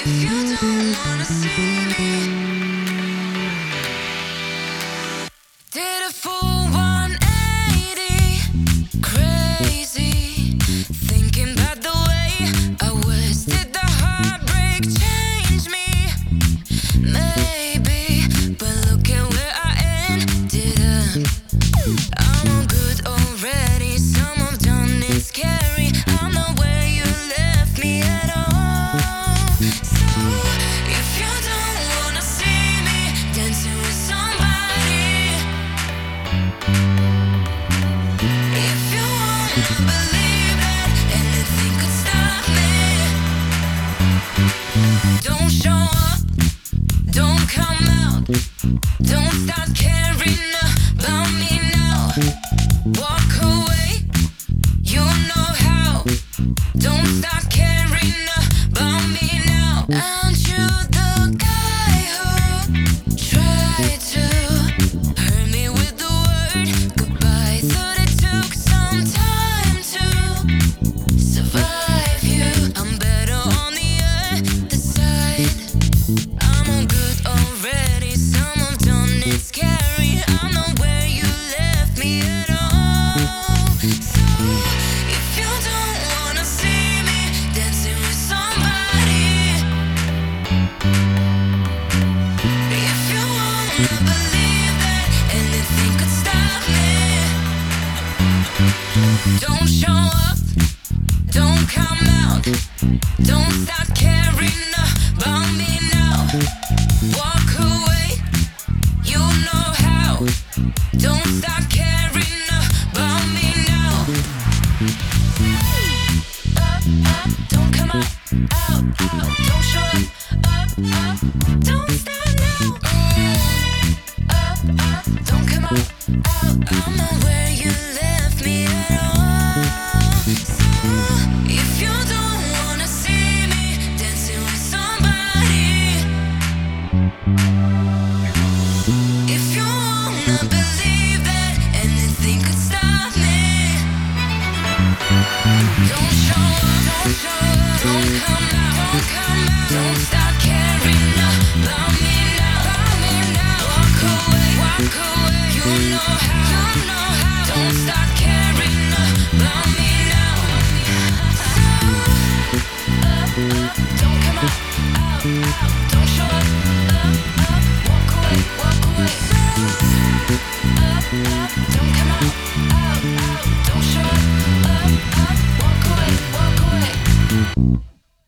If you don't wanna see me, did a full 180, crazy, thinking about the way I was. Did the heartbreak change me? Maybe, but look at where I ended up. I'm all good already, some have done it scary. I'm not where you left me at all. So, if you don't wanna see me dancing with somebody, if you wanna believe that anything could stop me, don't show up, don't come out, don't start caring about me now. Walk away, you know how. Don't start caring about me now. Aren't you the guy who tried to hurt me with the word goodbye? Thought it took some time to survive you. I'm better on the other side. I'm all good already, some have done it scary. I'm not where you left me at all. So, if you don't wanna see me dancing with somebody, if you wanna believe that anything could stop me, don't show up, don't come out, don't start caring about me now. Walk away, you know how. Don't start caring about me now. Up, up, don't come out, out, out. Don't show up, up, don't start now. Up, up, don't come out, out. I'm not where you left me at all. So, if you don't wanna see me dancing with somebody, if you wanna believe that anything could stop me, don't show up, don't come out, don't start caring about me now. Walk away, you know how, don't start caring about me now. So, up, don't come out, don't show up, walk away. Up, don't come out, don't show up, walk away.